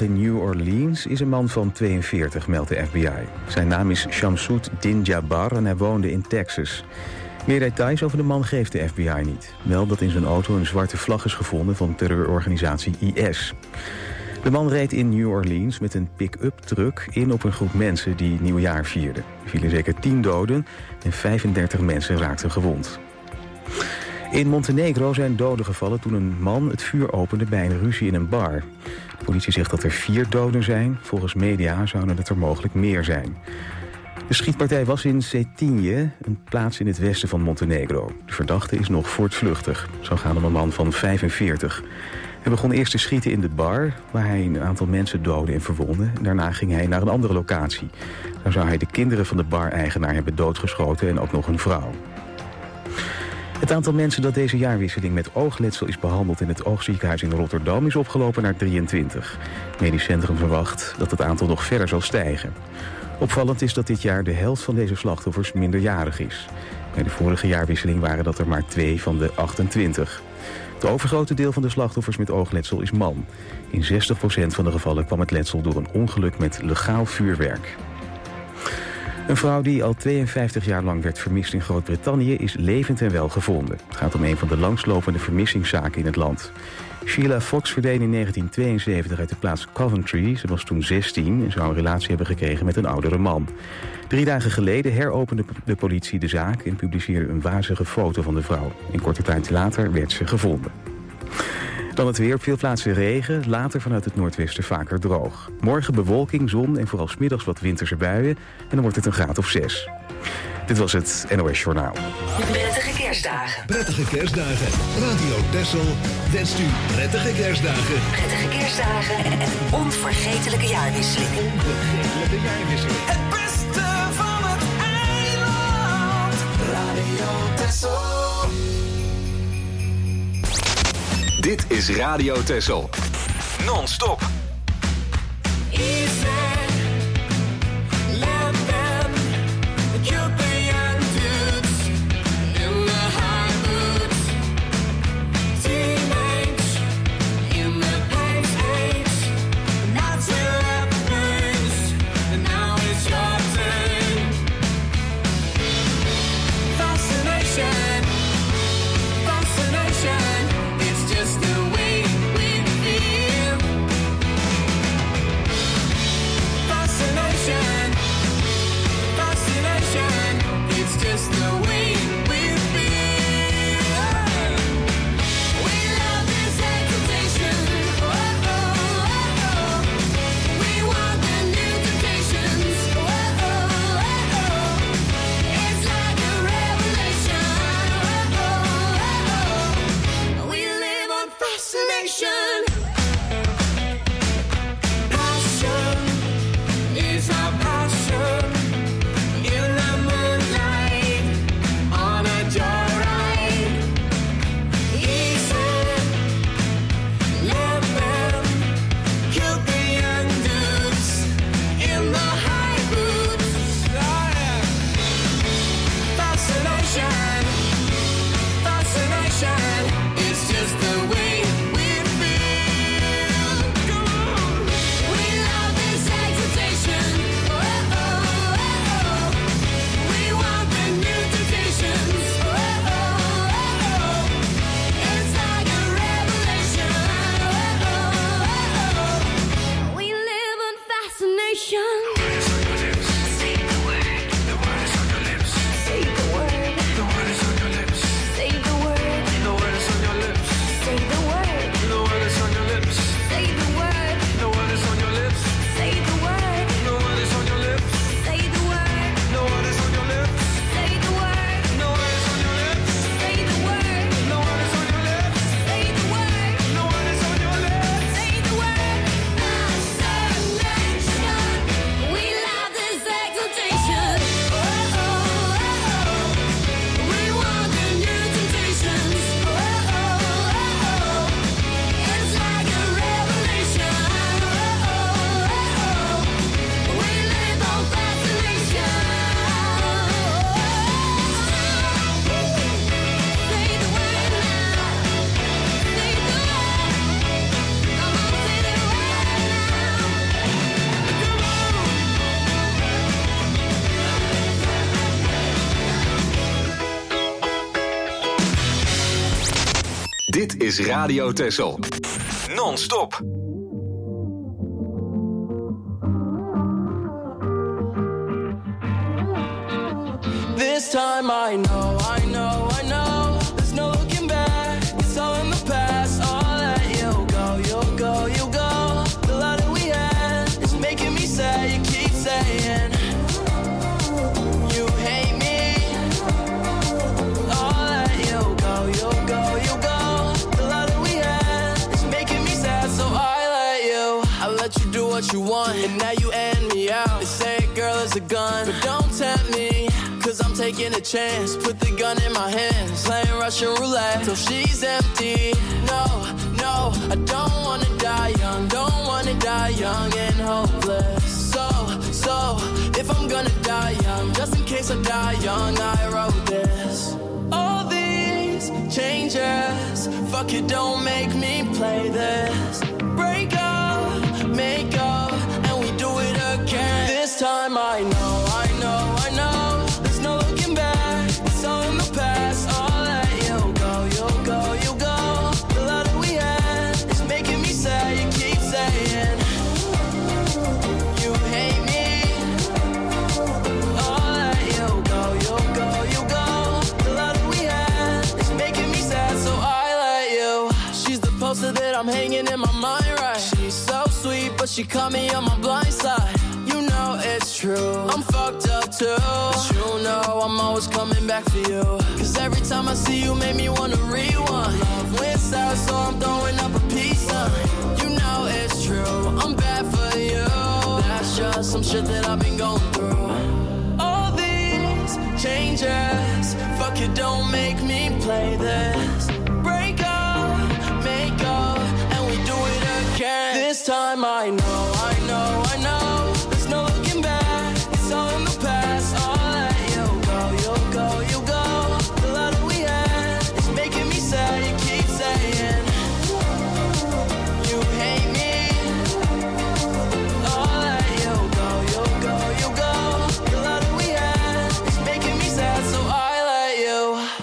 in New Orleans is een man van 42, meldt de FBI. Zijn naam is Shamsud Din-Jabbar en hij woonde in Texas. Meer details over de man geeft de FBI niet. Wel dat in zijn auto een zwarte vlag is gevonden van terreurorganisatie IS. De man reed in New Orleans met een pick-up truck in op een groep mensen die nieuwjaar vierden. Er vielen zeker 10 doden en 35 mensen raakten gewond. In Montenegro zijn doden gevallen toen een man het vuur opende bij een ruzie in een bar. De politie zegt dat er 4 doden zijn. Volgens media zouden het er mogelijk meer zijn. De schietpartij was in Cetinje, een plaats in het westen van Montenegro. De verdachte is nog voortvluchtig. Zo gaat om een man van 45. Hij begon eerst te schieten in de bar, waar hij een aantal mensen doodde en verwondde. Daarna ging hij naar een andere locatie. Daar zou hij de kinderen van de bar-eigenaar hebben doodgeschoten en ook nog een vrouw. Het aantal mensen dat deze jaarwisseling met oogletsel is behandeld in het oogziekenhuis in Rotterdam is opgelopen naar 23. Het medisch centrum verwacht dat het aantal nog verder zal stijgen. Opvallend is dat dit jaar de helft van deze slachtoffers minderjarig is. Bij de vorige jaarwisseling waren dat er maar 2 van de 28. Het overgrote deel van de slachtoffers met oogletsel is man. In 60% van de gevallen kwam het letsel door een ongeluk met legaal vuurwerk. Een vrouw die al 52 jaar lang werd vermist in Groot-Brittannië is levend en wel gevonden. Het gaat om een van de langslopende vermissingszaken in het land. Sheila Fox verdween in 1972 uit de plaats Coventry. Ze was toen 16 en zou een relatie hebben gekregen met een oudere man. 3 dagen geleden heropende de politie de zaak en publiceerde een wazige foto van de vrouw. Een korte tijd later werd ze gevonden. Dan het weer, op veel plaatsen regen, later vanuit het noordwesten vaker droog. Morgen bewolking, zon en vooral 's middags wat winterse buien en dan wordt het een graad of 6. Dit was het NOS Journaal. Prettige kerstdagen. Prettige kerstdagen. Radio Texel wenst u prettige kerstdagen. Prettige kerstdagen en een onvergetelijke jaarwisseling. Onvergetelijke jaarwisseling. Het beste van het eiland. Radio Texel. Dit is Radio Texel. Non-stop. is Radio Texel. Non-stop. This time I know, there's no looking back, it's all in the past. I'll let you go, you'll go, you go. The love that we had is making me sad, you keep saying you hate me. I'll let you go, you'll go, you go. The love that we had is making me sad, so I let you do what you want, and now you end me out. They say a girl is a gun, but don't tempt me, 'cause I'm taking a chance. Put the gun in my hands, playing Russian roulette till she's empty. No, I don't wanna die young, don't wanna die young and hopeless. So, if I'm gonna die young, just in case I die young, I wrote this. All these changes, fuck it, don't make me play this. Break up, make up, and we do it again. This time I know. There's no looking back, it's all in the past. I'll let you go, you'll go, you go. The love that we had is making me sad, you keep saying you hate me. I'll let you go, you'll go, you go. The love that we had is making me sad, so I let you. She's the poster that I'm hanging in my mind, right? She's so sweet, but she caught me on my blind side. You know it's true, I'm fucked up too, but you know I'm always coming back for you. 'Cause every time I see you make me wanna rewind. Love went south, so I'm throwing up a peace sign. You know it's true, I'm bad for you. That's just some shit that I've been going through. All these changes, fuck it, don't make me play this. Break up, make up, and we do it again. This time I know. There's no looking back, it's all in the past. I'll let you go, you'll go, you go. The love that we had is making me sad, you keep saying you hate me. I'll let you go, you'll go, you go. The love that we had is making me sad, so I let you.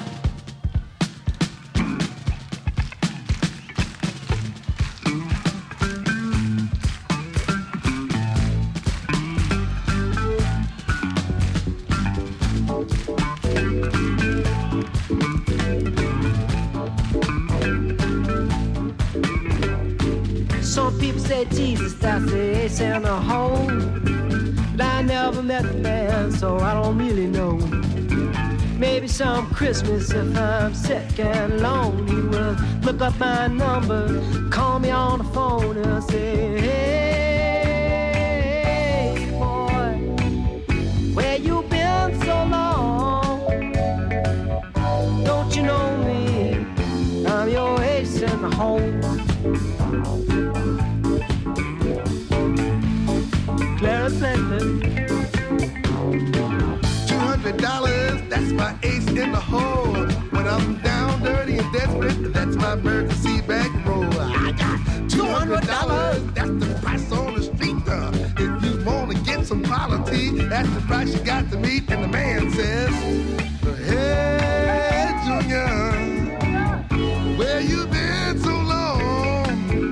Some people say Jesus, that's the ace in the hole. But I never met the man, so I don't really know. Maybe some Christmas if I'm sick and lonely, will look up my number, call me on the phone and say, hey boy, where you been so long? Don't you know me? I'm your ace in the hole. Clara Splendid. $200, that's my ace in the hole. When I'm down, dirty and desperate, that's my emergency back roll. I got $200, that's the price on the street. If you wanna get some quality, that's the price you got to meet. And the man says, hey Junior, where you been so long?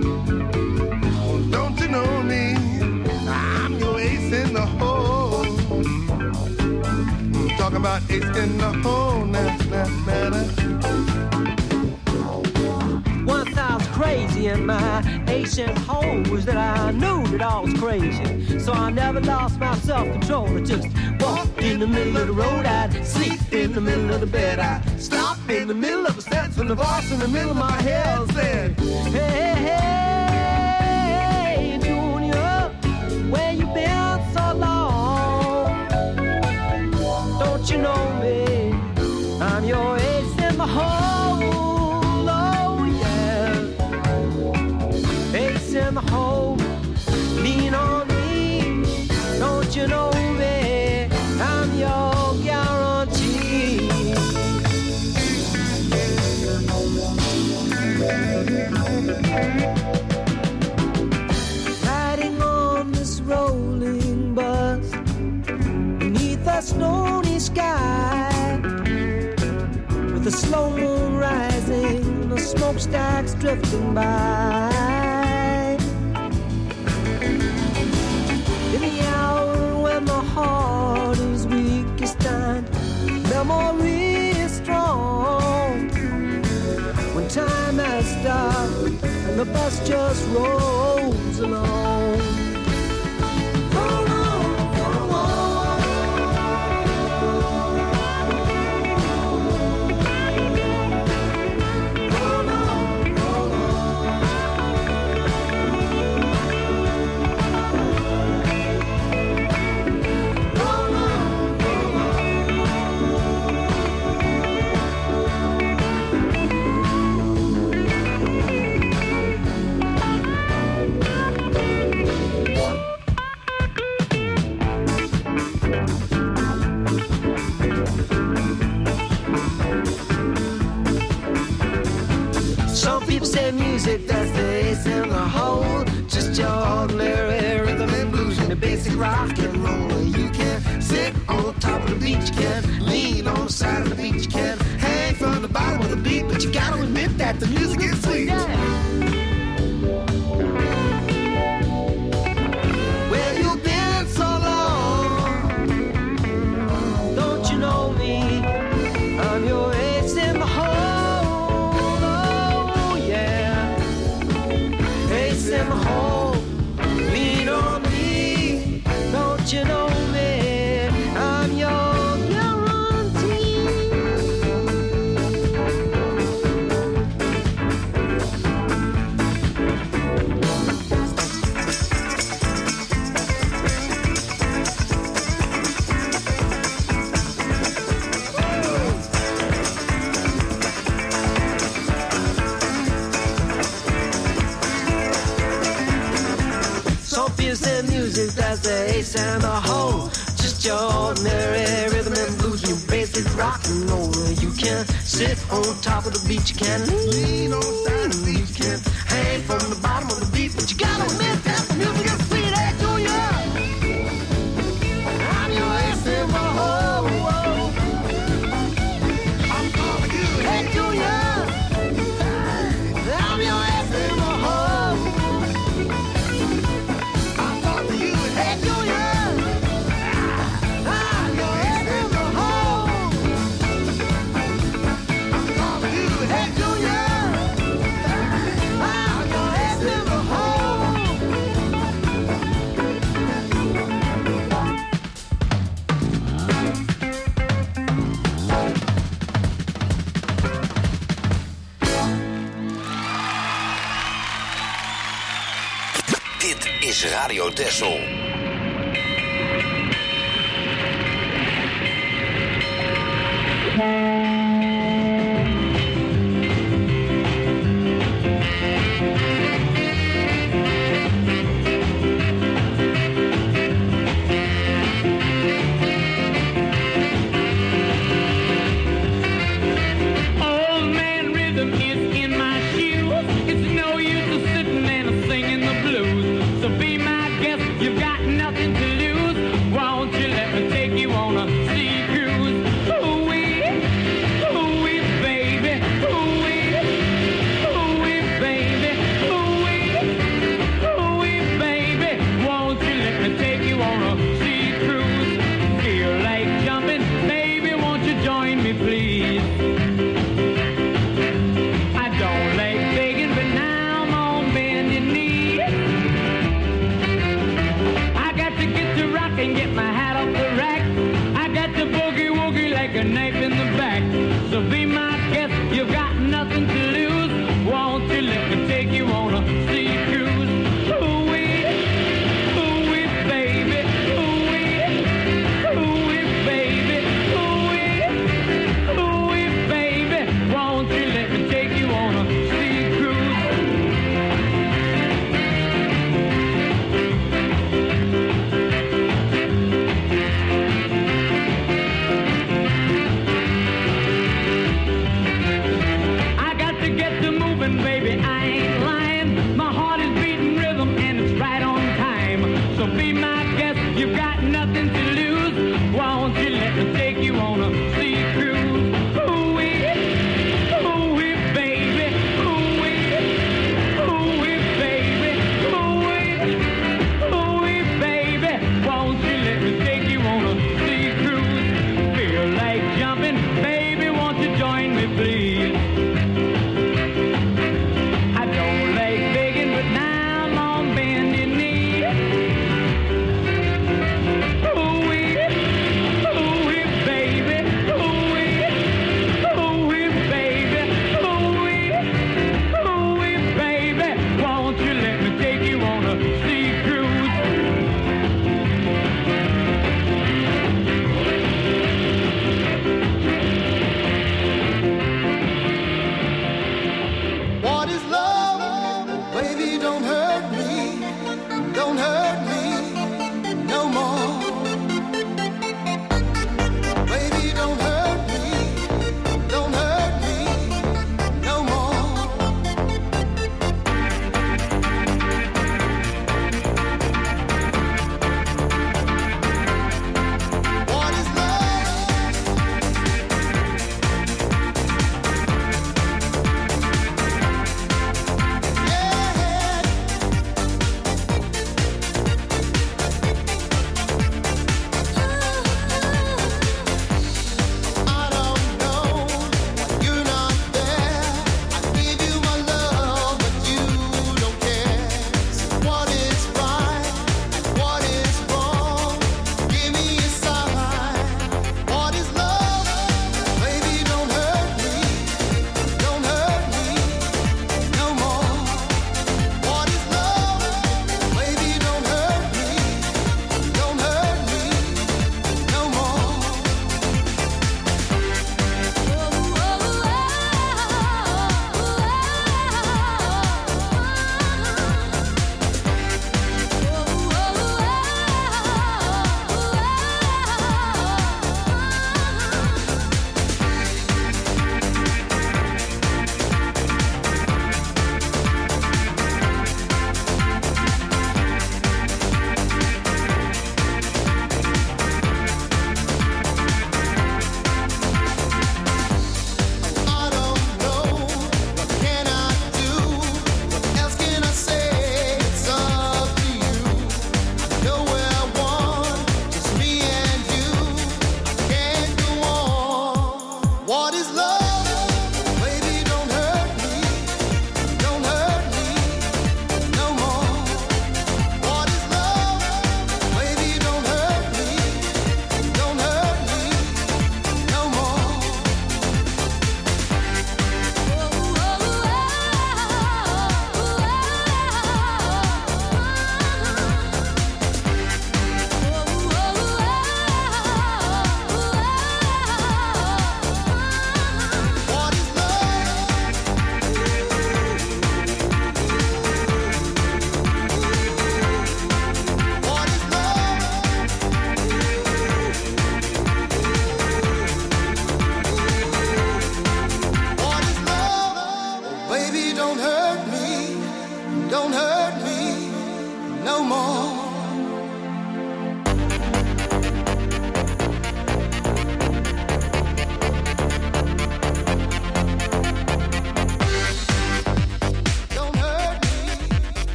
Don't you know me? I'm your ace in the hole. Talking about ace in the hole, Once I was crazy and my ace in the hole was that I knew that I was crazy. So I never lost my self-control. I just walked in the middle of the road. I'd sleep in the middle of the bed. I'd stop in the middle of a sentence and the voice in the middle of my head said, hey, hey, Junior, where you been so long? Don't you know me? I'm your ace in the hole, oh yeah. Ace in the hole, lean on me. Don't you know me? I'm your guarantee. Riding on this rolling bus beneath the stony sky, with the slow moon rising, the smokestacks drifting by. In the hour when my heart is weakest and memory is strong, when time has stopped and the bus just rolls along. Music that's the ace in the hole. Just your ordinary rhythm and blues and the basic rock and roll. You can sit on top of the beach, you can lean on the side of the beach, you can hang from the bottom of the beat, but you gotta admit that the music is sweet. Well, you've been so long, don't you know me? I'm your ace in the hole. In the hole, lean on me, don't you know me, I'm your guarantee. And music that's the ace and the hole. Just your ordinary rhythm and blues, your basic rock and roll. You can sit on top of the beach, you can lean on the side of the beach, you can hang from the bottom of the beat, but you gotta admit that the music is sweet. Hey, Junior, I'm your ace in the hole. I'm calling you. Hey, Junior, I'm your ace in the hole. Hey, Junior, I'm your ace in the hole. I'm calling you. Hey, Junior, I'm your ace in the hole. Dit is Radio Texel.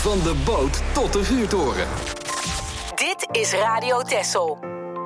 Van de boot tot de vuurtoren. Dit is Radio Texel.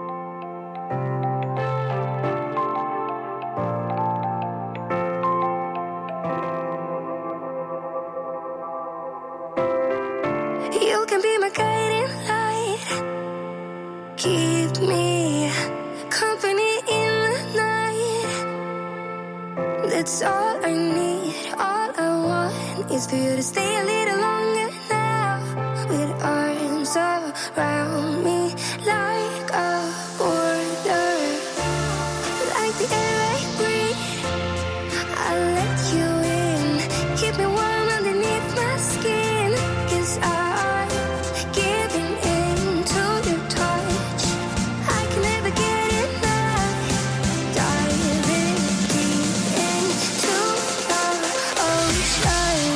You can be my guiding light. Keep me company in the night. That's all I need. All I want is for you to stay a little longer now. With arms around me like a border. Like the air I breathe, I'll let you in. Keep me warm underneath my skin. 'Cause I'm giving in to your touch. I can never get enough. Diving deep into the ocean.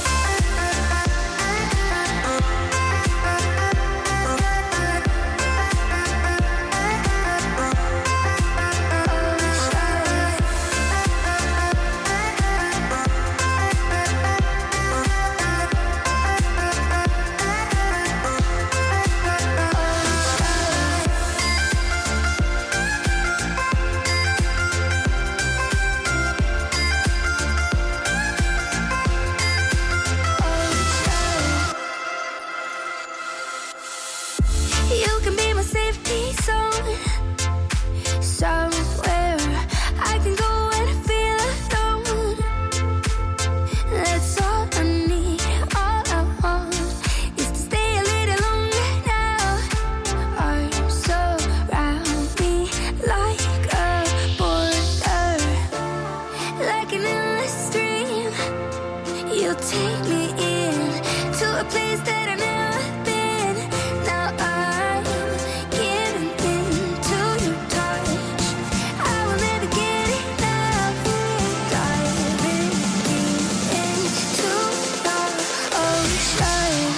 You can be my safety zone. Somewhere I can go and feel alone. That's all I need. All I want is to stay a little longer now. Arms around me like a border. Like an endless stream. You take me in to a place that I've never been. Now I'm giving in to your touch. I will never get enough. Diving deep into the ocean.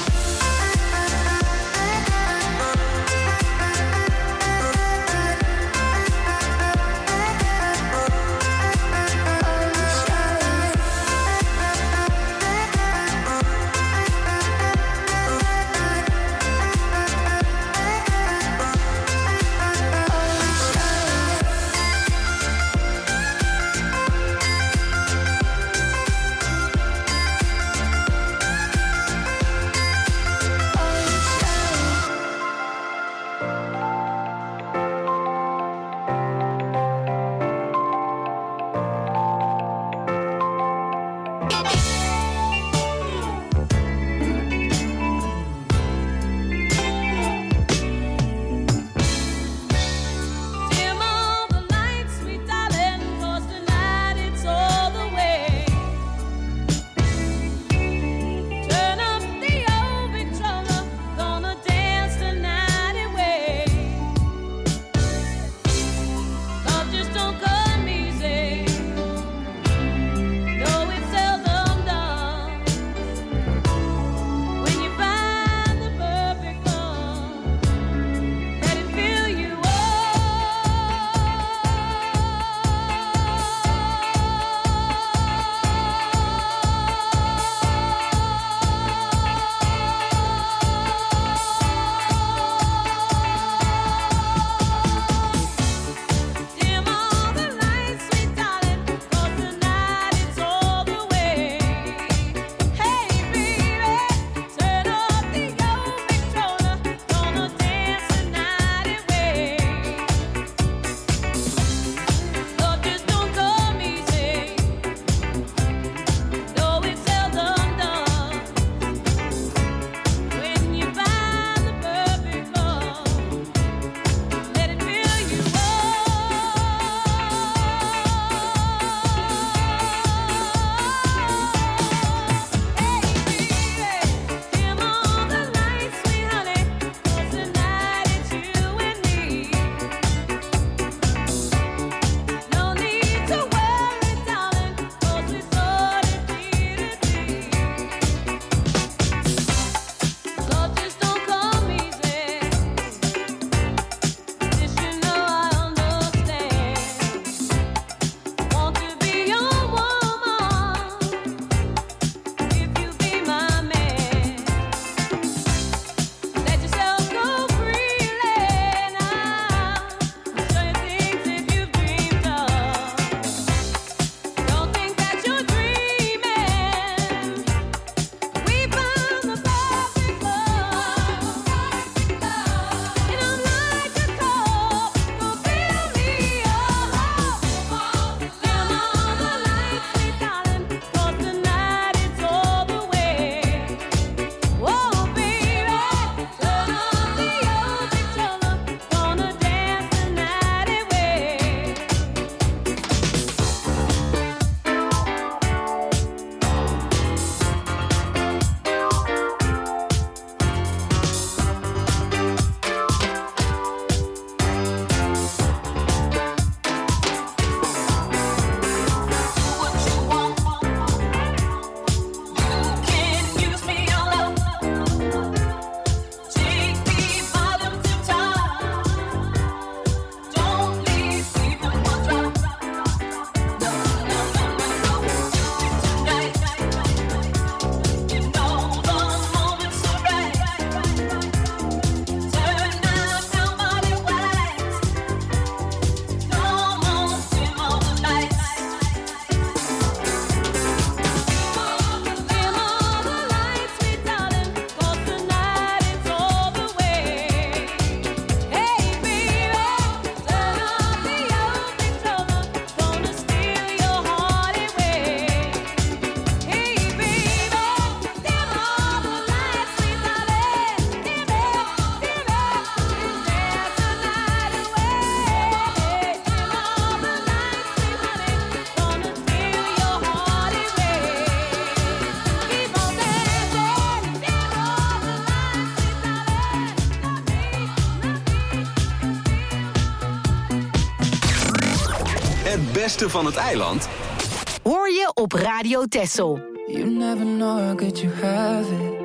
beste van het eiland hoor je op Radio Texel. You never know how good you have it.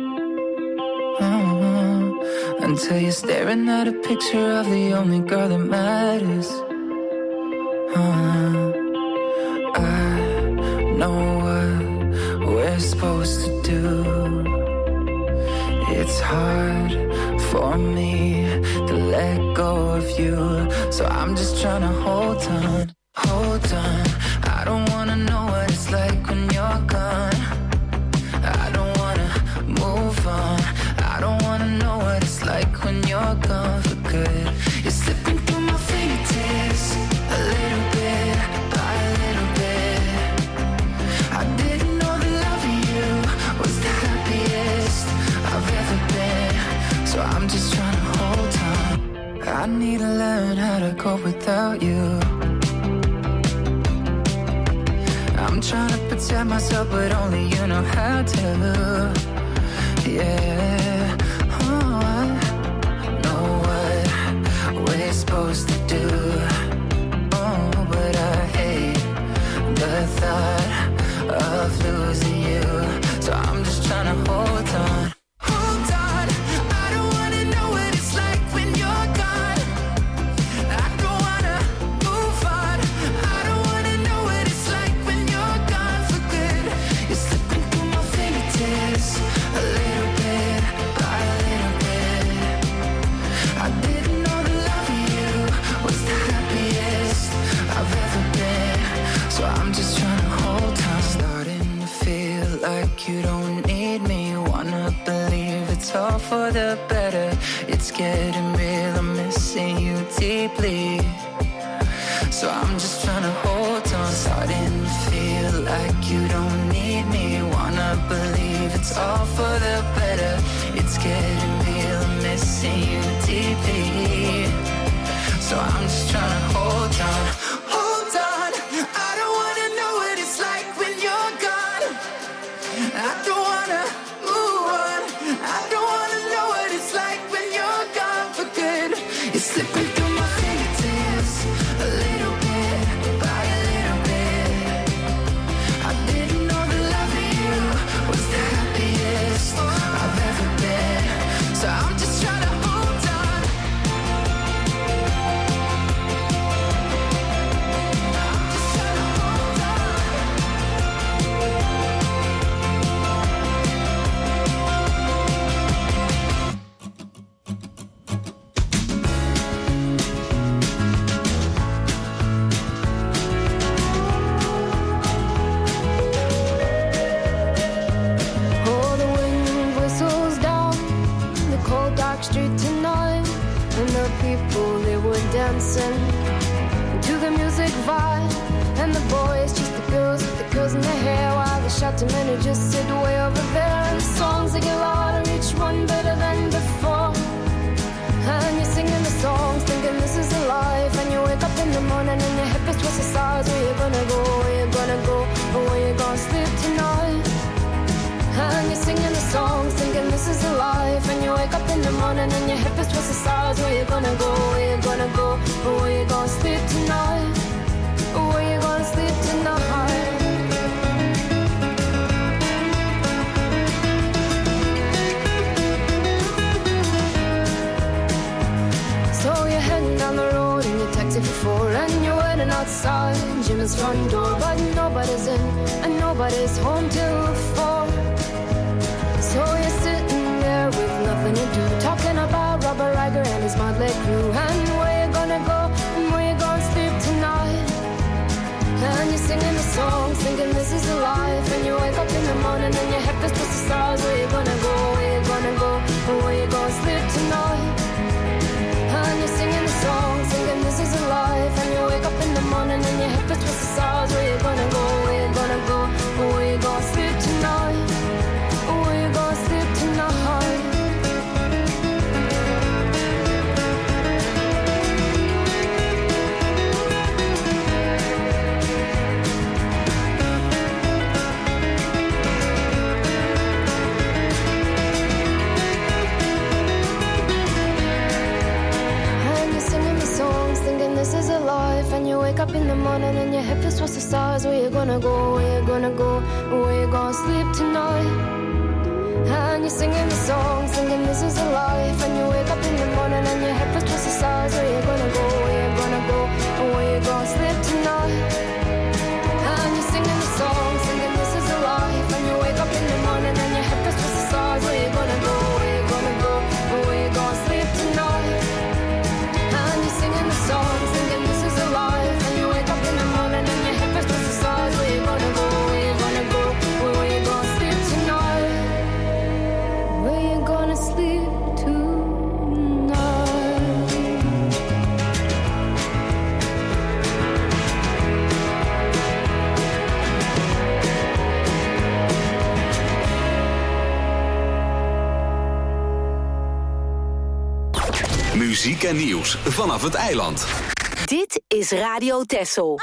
Until you're staring at a picture of the only girl that matters. I know what we're supposed to do. It's hard for me to let go of you, so I'm just trying to hold on, hold on. I don't wanna know what it's like when you're gone. I don't wanna move on. I don't wanna know what it's like when you're gone for good. You're slipping through my fingertips, a little bit by a little bit. I didn't know the love of you was the happiest I've ever been, so I'm just trying to hold on. I need to learn how to cope without you. I'm trying to protect myself, but only you know how to. Yeah, oh, I know what we're supposed to do. Oh, but I hate the thought of losing you, so I'm just trying to hold on. Hold on, I don't wanna know what it's like when you're gone. I don't wanna move on. I don't wanna know what it's like when you're gone for good. You're slipping through my fingertips, a little bit by a little bit. I didn't know the love of you was the happiest I've ever been, so I'm just trying to hold on. Starting to feel like you don't need me. Wanna believe it's all for the better. It's getting real, I'm missing you deeply, so I'm just trying to hold on. Starting to feel like you don't need me. Wanna believe it's all for the better. It's getting real, I'm missing you deeply, so I'm just trying to hold on. Hold on, I don't wanna know what it's like when you're gone. I don't wanna move on. I don't wanna know what it's like when you're gone for good. You're slipping through my fingertips, a little bit by a little bit. I didn't know the love of you was the happiest I've ever been, so I'm just trying to hold on. I'm just trying to hold on. Oh, the wind whistles down the cold dark street tonight, and the people, they were dancing to the music vibe, and the boys just the girls with the girls in their hair, while the shouting men who just sit way over there. The songs they get louder, each one better than before, and you're singing the songs thinking this is a life, and you wake up in the morning and your hip is twisted sides. Where you gonna go, where you gonna go, or where you gonna sleep tonight? And you're singing the songs thinking this is a life, and you wake up in the morning and your hip is twisted sides. Where you gonna go, where you gonna go, or where you gonna sleep tonight, or where you gonna sleep tonight? So you're heading down the road in your taxi for 4, and you're waiting outside Jim's front door, but nobody's in and nobody's home till 4. So you're sitting there with nothing to do, talking about Robert Riger and his motley crew, and where you gonna go and where you gonna sleep tonight. And you're singing the songs thinking this is a life, and you wake up in the morning and your head is twisted to stars. Where you gonna go, where you gonna go, or where you gonna sleep tonight? And you're singing the songs thinking this is a life, and you wake up in the morning and your hip is twisted stars. Where you gonna go, where you gonna go, or where you gonna sleep tonight, or where you gonna sleep tonight? morning and your head feels towards the stars. Where you gonna go, where you gonna go, where you gonna sleep tonight? And you're singing the song, singing this is a life. And you wake up in the morning and your head feels towards the stars. Where you gonna go, where you gonna go, where you gonna sleep tonight? And you're singing the song, singing this is a life. And you wake up in the morning and your head feels towards the stars. Where you gonna go, where you gonna go, where you gonna sleep tonight? And you're singing the song, singing this is a life. And you wake up in the morning and your head feels towards the stars. Where you gonna go, where you gonna go, where you gonna sleep tonight? Where you gonna sleep tonight? Muziek en nieuws vanaf het eiland. Dit is Radio Texel.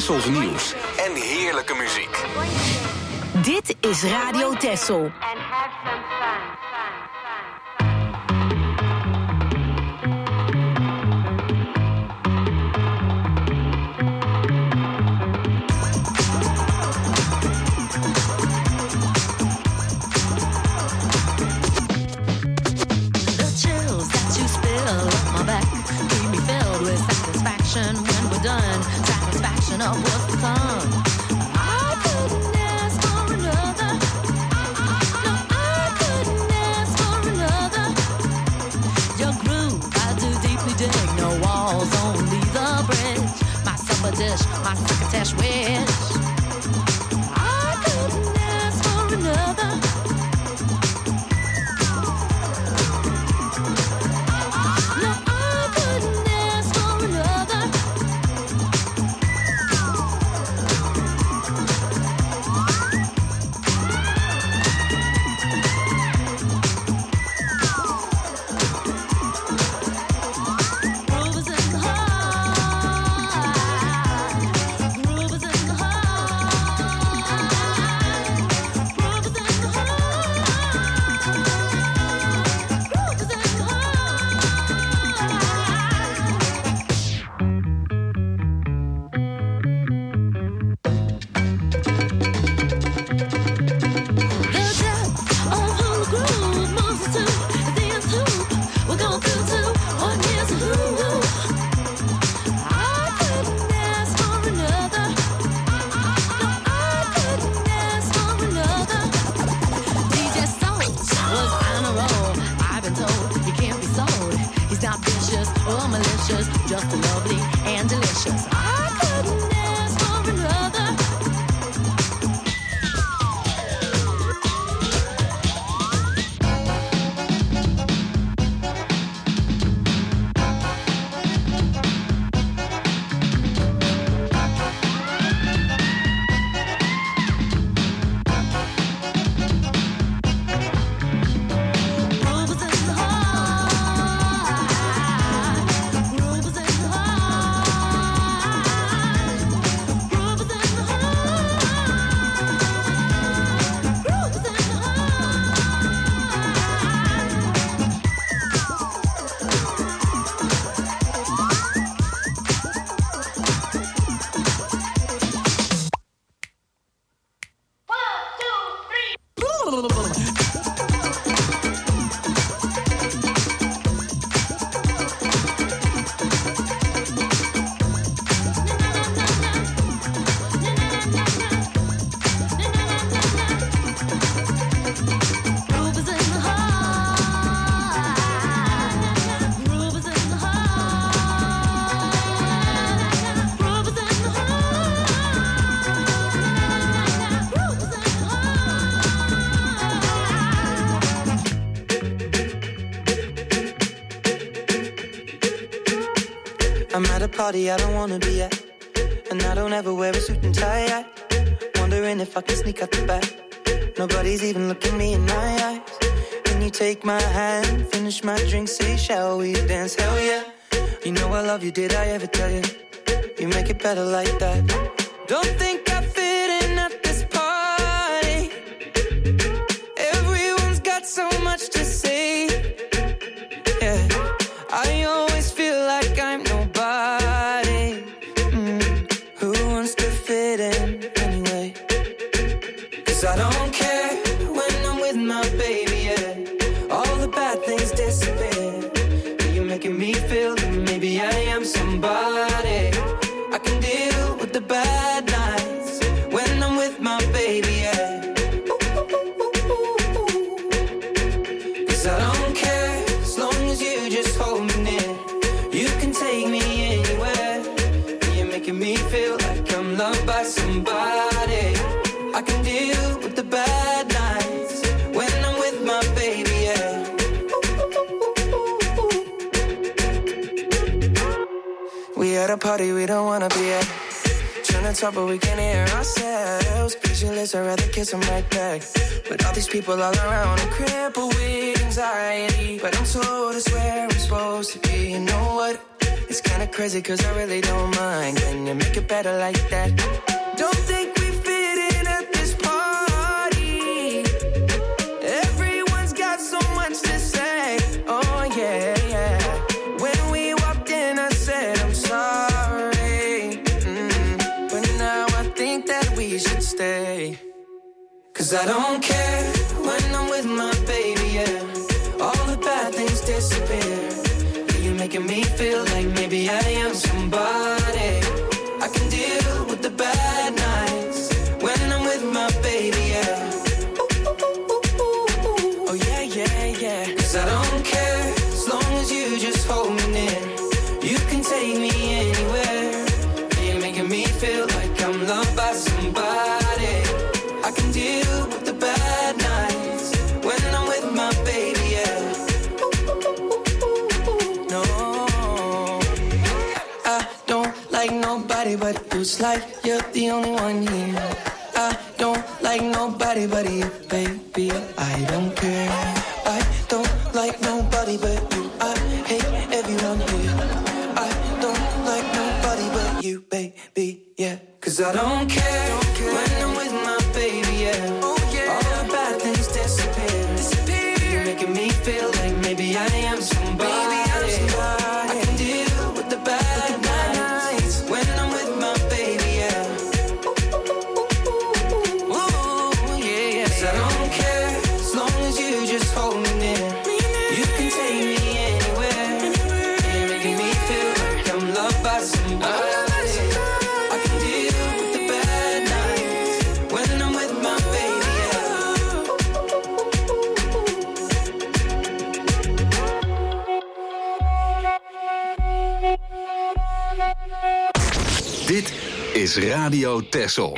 Tessels nieuws en heerlijke muziek. Dit is Radio Tessel. When we're done, satisfaction of what's to come. I couldn't ask for another. No, I couldn't ask for another. Your groove, I do deeply dig. No walls, only the bridge. My supper dish, my crocketesh wish. I couldn't ask for another. Just lovely and delicious. I couldn't ask for another. I'm at a party I don't wanna be at, and I don't ever wear a suit and tie yet. Wondering if I can sneak out the back. Nobody's even looking me in my eyes. Can you take my hand, finish my drink, say shall we dance? Hell yeah. You know I love you, did I ever tell you? You make it better like that. Don't think I fit in at this party. Everyone's got so much to say. Yeah, I always feel like I'm nobody. Who wants to fit in anyway? 'Cause I don't care when I'm with my baby, yeah. All the bad things disappear. You're making me feel that maybe I am somebody. I can deal with the bad nights when I'm with my baby, yeah. 'Cause I don't care as long as you just hold me near. You can take me anywhere. You're making me feel like I'm loved by somebody. I can deal with the bad nights when I'm with my baby, yeah. We at a party we don't wanna be at. Trying to talk but we can't hear ourselves. Pictureless, I'd rather kiss them right back. But all these people all around, I'm crippled with anxiety. But I'm told it's where I'm supposed to be. You know what? It's kinda crazy cause I really don't mind. Can you make it better like that? Don't think we fit in at this party. Everyone's got so much to say. Oh yeah, yeah. When we walked in I said I'm sorry. But now I think that we should stay. Cause I don't care when I'm with my baby, yeah. All the bad things disappear. You're making me feel like maybe I am somebody. I can deal with the bad nights when I'm with my baby, yeah. Oh yeah, yeah, yeah. Cause I don't care as long as you just hold me near. You can take me anywhere. You're making me feel like I'm loved by somebody. I can deal with the bad nights when I'm with my baby, yeah. No, I don't like nobody but you. It's like you're the only one here. I don't like nobody but you, baby. I don't care. I don't like nobody but you. I hate everyone here. I don't like nobody but you, baby, yeah. Cause I don't care when I'm with my baby, yeah. Oh, yeah. All the bad things disappear. You're making me feel like maybe I am somebody. I can deal with the bad nights when I'm with my baby, yeah. Ooh, yeah, yeah. Cause I don't care as long as you just hold me near. You can take me anywhere. You're making me feel like I'm loved by somebody. Dit is Radio Texel.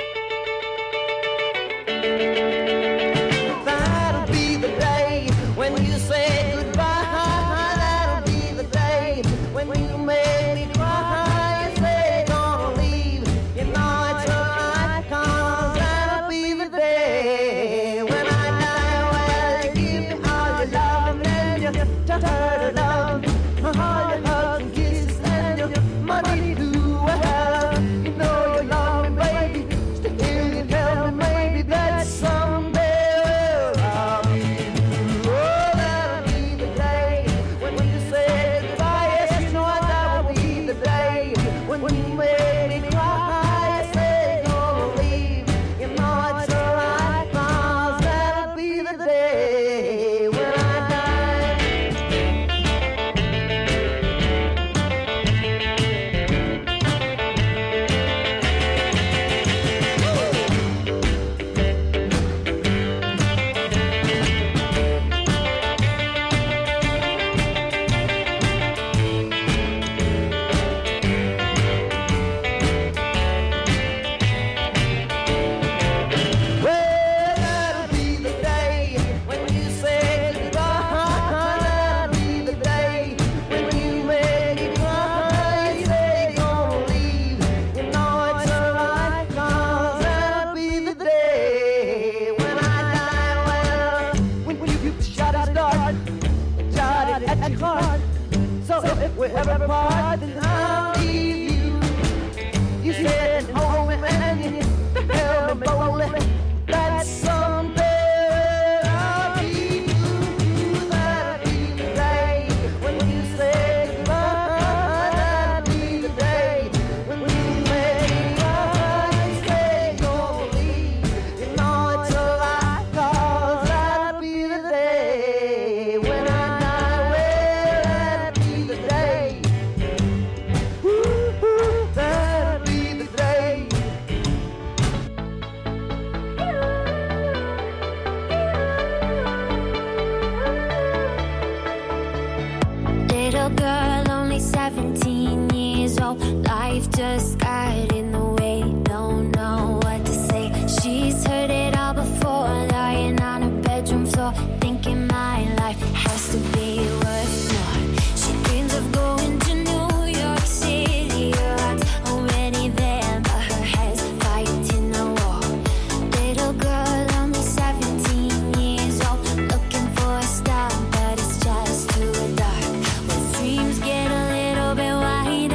That'll be the day when you say goodbye. That'll be the day when you make me cry. You say gonna leave, you know it's alright, 'cause that'll be the day when I die. Well, you give me all your love and then you taught her to love. All your hugs and kisses and your money to well. You know you love me, baby. Still you tell me maybe that someday I'll be you. Oh, that'll be the day when you say goodbye. Yes, you know that will be the day when you make me cry. You say gonna leave, you know it's alright, 'cause that'll be the day when I die. Well, that'll be the day when you say goodbye. That'll be the day when you make me cry. You say gonna leave, you know it's alright, 'cause that'll be the day when I die. Well, when you shot it start, shot it at your heart. So if we ever part, then I'll leave you. You said hold me and you held me boldly. That someday I'll be you. That'll be the day when you say goodbye. That'll be the day when you make me cry. You say gonna leave, you know it's alright, 'cause that'll be the day when I die. Well, that'll be the day. That'll be the day. Little girl, only 17 years old. Life just got in the way. Don't know what to say. She's heard it all before, lying on her bedroom floor, thinking my life has to be worth more. She dreams of going to New York City. Her heart's already there, but her head's fighting the war. Little girl, only 17 years old, looking for a star, but it's just too dark. When dreams get a little bit wider,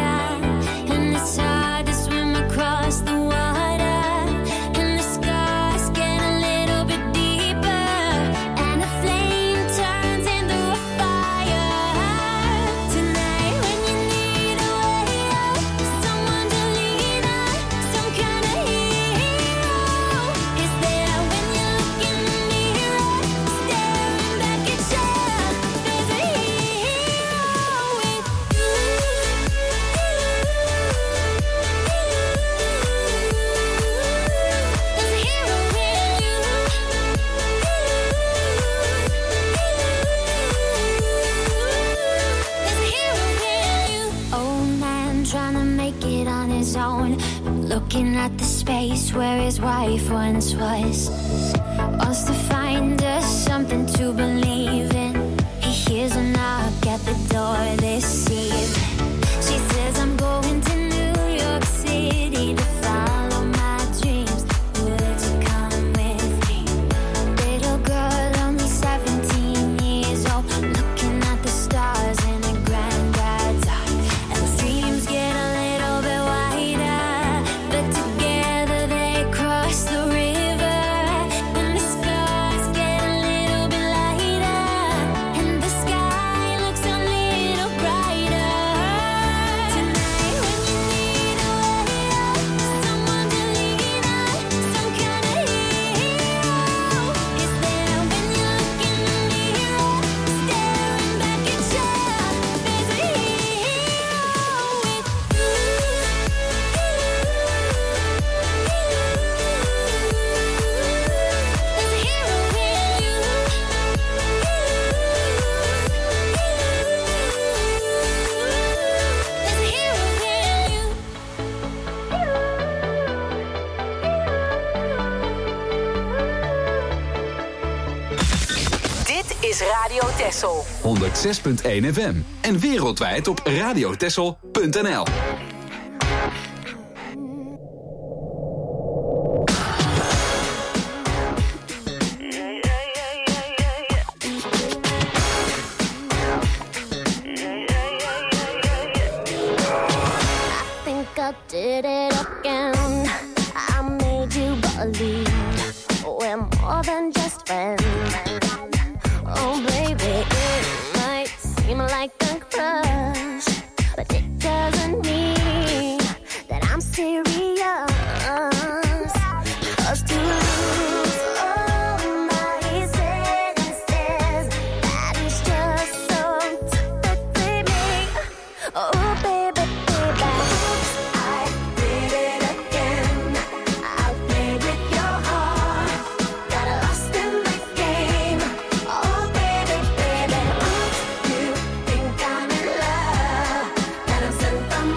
Looking at the space where his wife once was. Wants to find us something to believe in. He hears a knock at the door this evening. She says, I'm going to New York City to follow my dreams. Would you come with me? Little girl, only 17 years old, looking at the stars in her granddad's eye. And the dreams get a little bit wider, but together they cross the river. And the stars get a little bit lighter, and the sky looks a little brighter. Tonight when you need a way out, someone to lean on, some kind of hero is there when you look in the mirror, staring back at you. There's a hero with you. There's a hero in you. There's a hero in you. Dit is Radio Texel. 106.1 FM. En wereldwijd op radiotexel.nl. Think I did it again. I made you believe we're more than just friends. Oh, baby, it might seem like a crush, but it doesn't mean that I'm serious. 'Cause to lose all my senses, that is just so typically me. Oh, baby, baby, I did it again. I played with your heart, got lost in the game. Oh, baby, baby, you think I'm in love, that I'm sent from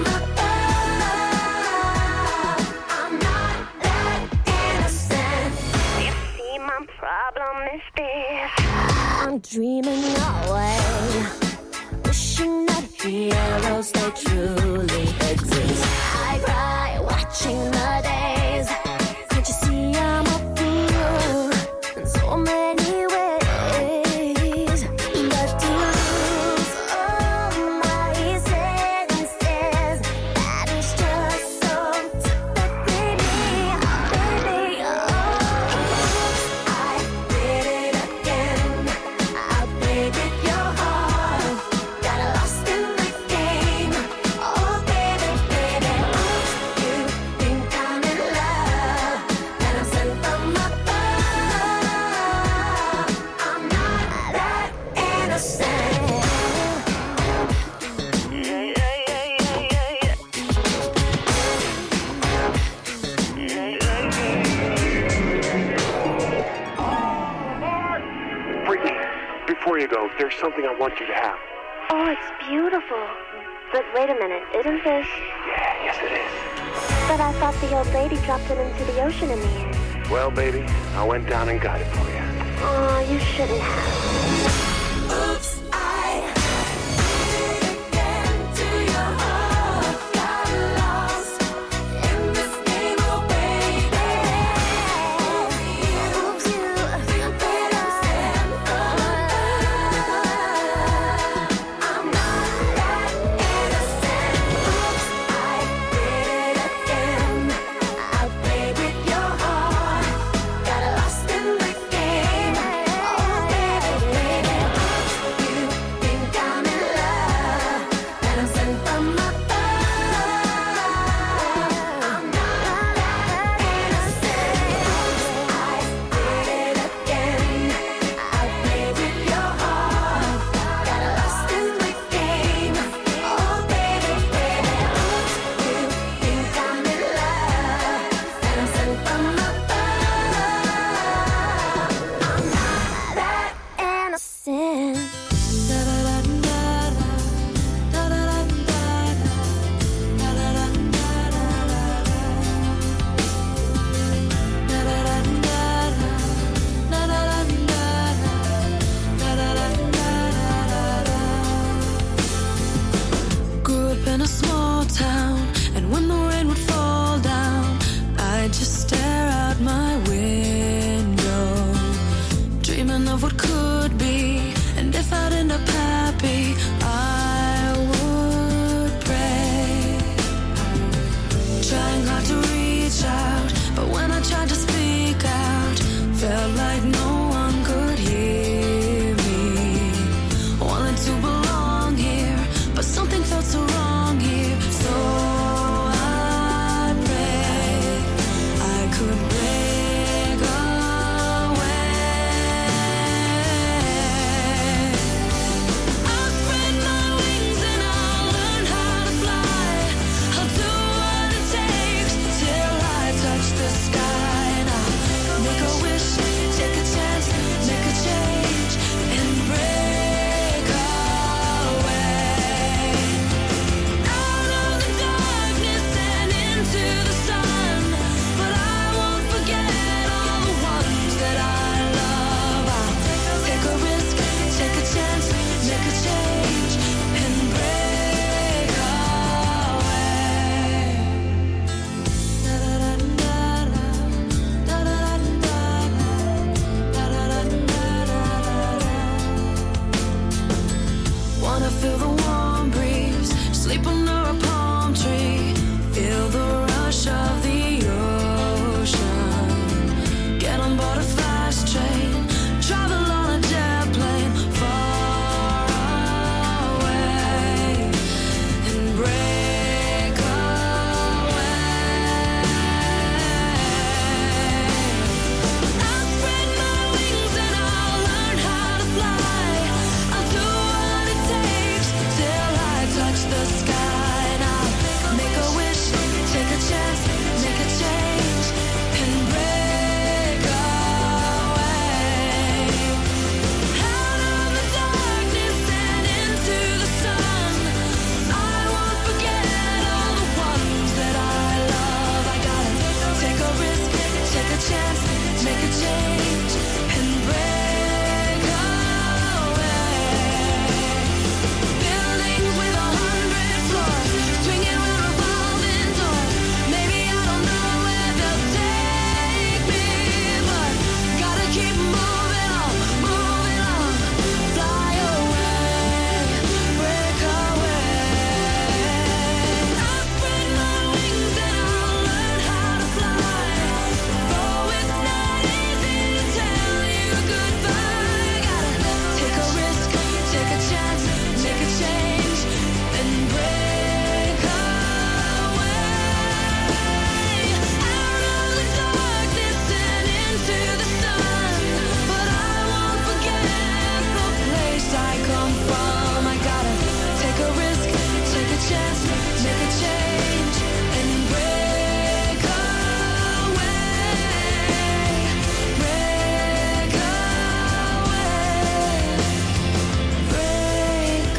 above. I'm not that innocent. You see, my problem is this: I'm dreaming away, wishing that heroes they truly exist. I cry watching the days. Can't you see I'm a fool in so many ways? But to lose all my senses, that is just so typically me, baby. Oh, I did it again. I played with your heart, got lost in the game. Oh, baby, baby, you think I'm in love, that I'm sent from above. I'm not that innocent. Brittany, before you go, there's something I want you to have. Oh, it's beautiful. But wait a minute, isn't this? Yeah, yes it is. But I thought the old lady dropped it into the ocean in the end. Well, baby, I went down and got it for you. Oh, you shouldn't have. Oops, I did it again to your heart. Got lost in this game, oh baby. Oops, you better stand for love. I'm not that innocent. Oops, I did it again. I played with your heart, got lost in the game. Oh baby, feel the warm breeze, sleep under a palm tree, feel the rush of the ocean, get on board a fast train, travel on a jet plane, far away, and break away. I'll spread my wings and I'll learn how to fly. I'll do what it takes till I touch the sky. And I'll make a wish, take a chance, make a change, and break away. Out of the darkness and into the sun, I won't forget all the ones that I love. I gotta take a risk, take a chance, make a change, and break away. Buildings with 100 floors, swinging with revolving doors. Maybe I don't know where they'll take me, but gotta keep moving on, fly away, break away. I'll spread my wings and I'll learn how to fly. Though it's not easy to tell you goodbye, gotta take a risk, take a chance, make a change, and break away. Out of the darkness and into the sun, but I won't forget the place I come from. I gotta take a risk, take a chance, make a change, and break away, break away, break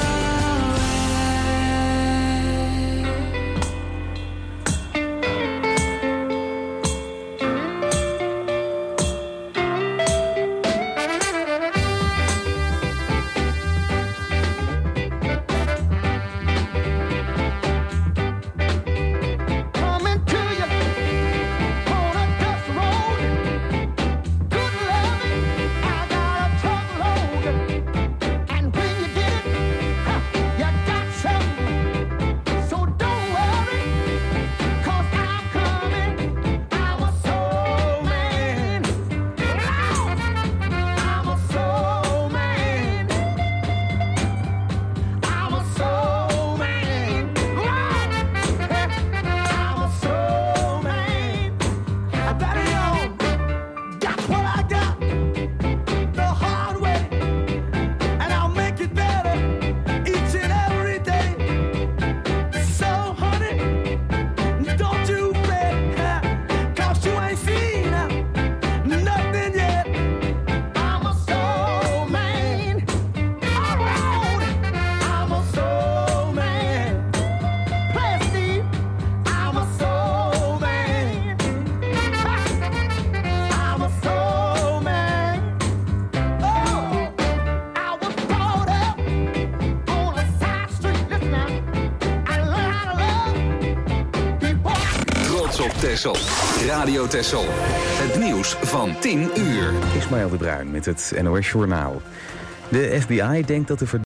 Coming to you on a dust road. Good loving, I got a truckload. And when you get it, you got something. So don't worry, 'cause I'm coming. I'm a soul man. I'm a soul man. I'm a soul man. I'm a soul man. Daddy, got what I got the hard way, and I'll make it better each and every day. So, honey, don't you fret, 'cause you ain't seen nothing yet. I'm a soul man. All road, I'm a soul man. Play Steve, I'm a soul man. I'm a soul man. Oh, I was brought up on a side street. Listen now, I learned how to love people. Trots op Texel. Radio Texel. Het nieuws van 10 uur. Ismaël de Bruin met het NOS Journaal. De FBI denkt dat de